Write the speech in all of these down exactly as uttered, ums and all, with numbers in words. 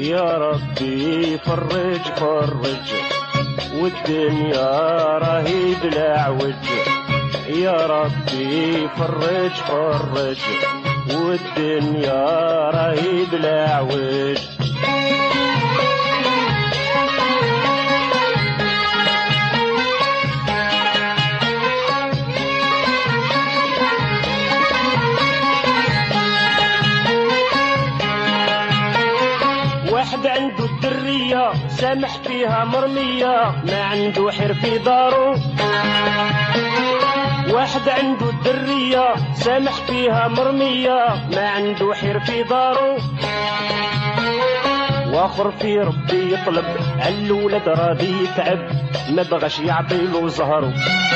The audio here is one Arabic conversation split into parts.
يا ربي فرج فرج والدنيا راهي بلا عوج. يا ربي فرج فرج والدنيا راهي بلا عوج. واحد عنده الدرية سامح فيها مرمية ما عنده حير في دارو. واحد عنده الدرية سامح فيها مرمية ما عنده حير في دارو. واخر في ربي يطلب عالولد راضي يتعب ما بغاش يعطيلو زهرو.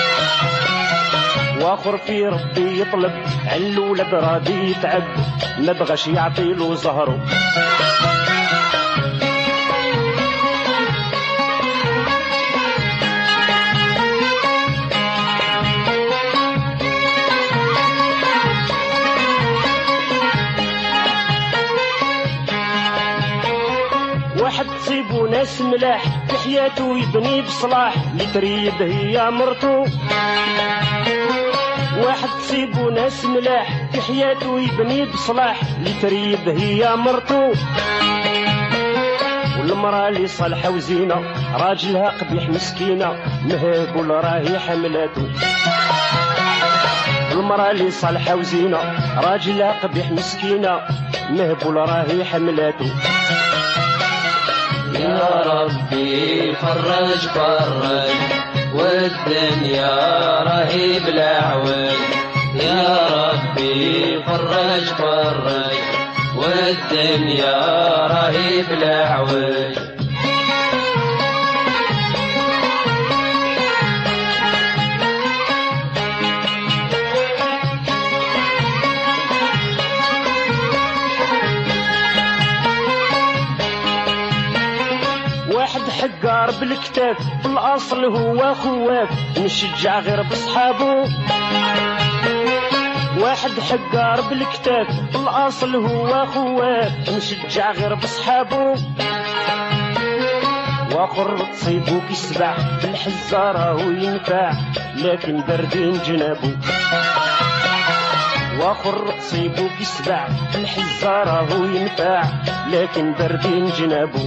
واخر في ربي يطلب عالولد راضي يتعب ما بغاش يعطيلو زهرو. واحد تصيبو ناس ملاح في حياته يبني بصلاح اللي تريد هي مرتو. واحد تصيبو ناس ملاح في حياته يبني بصلاح اللي تريد هي مرتو. والمرأة اللي صالحة وزينة راجلها قبيح مسكينة مهاب ولا راهي حملاتو. المرأة اللي صالحة وزينة راجلها قبيح مسكينة مهاب ولا راهي حملاتو. يا ربي فرج فرج والدنيا راهي بلا عوج. يا ربي فرج فرج والدنيا راهي بلا عوج. واحد حقار بالكتاف بالاصل هو خواف نشجع غير بصحابو. واحد حقار بالكتاف بالاصل هو خواف نشجع غير بصحابو. واخر تصيبو كيسبع بالحزارة وينفع لكن باردين جنابو. واخر تصيبو كيسبع بالحزارة وينفع لكن باردين جنابو.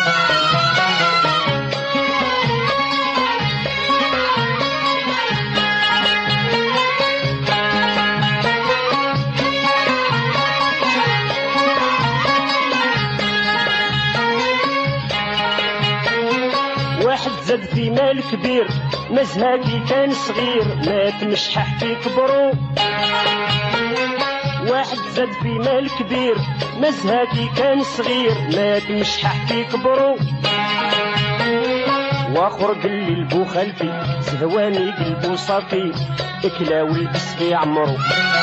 واحد زاد في مال كبير مزهاكي كان صغير مات مشحح في كبرو. واحد زاد في مال كبير مزهاكي كان صغير مات مشحح في كبرو. واخر قلي البو خلفي زهواني قلبو صافي اكلا ولبس في عمرو.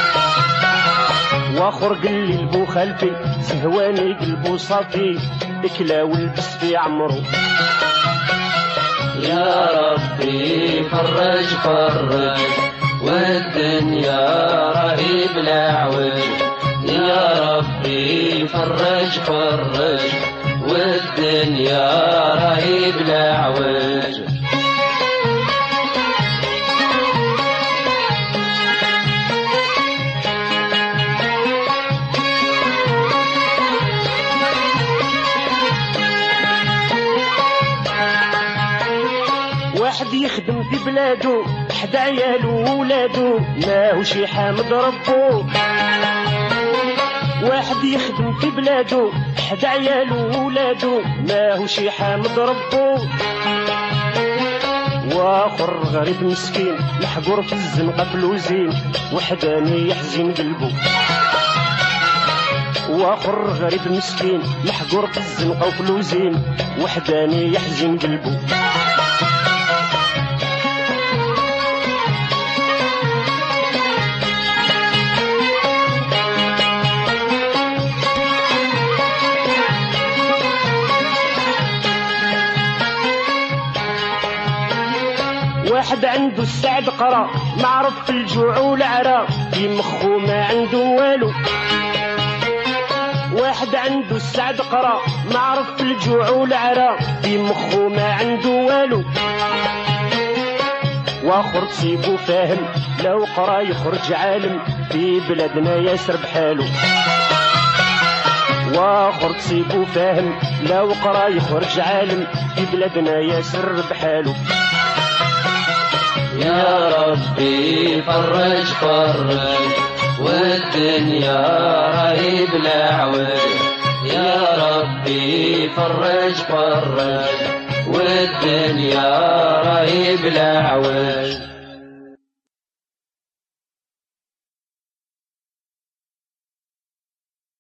واخر قلي البو خلفي زهواني قلبو صافي اكلا ولبس في عمرو. يا ربي فرج فرج والدنيا راهي بلا عوج. يا ربي فرج فرج والدنيا راهي بلا عوج. واحد يخدم في بلادو حدا عيالو وولادو ماهوش يحامد ربو. واحد يخدم في بلادو حدا عيالو وولادو ماهوش يحامد ربو. واخر غريب مسكين محقور في الزنقة فلوزين وحداني يحزن قلبو. واخر غريب مسكين محقور في الزنقة وفلوزين وحداني يحزن قلبو. واحد عنده السعد قرا معرف في الجوع والعرا في مخو ما عنده والو. واحد عنده السعد قرا ما عرف الجوع والعرا في مخه ما عنده والو، واخر تصيبو فاهم لو قرا يخرج عالم في بلادنا ياسر بحالو، واخر تصيبو فاهم لو قرا يخرج عالم في بلادنا ياسر بحالو. يا ربي فرج فرج والدنيا راهي بلا عوج، يا ربي فرج فرج والدنيا راهي بلا عوج.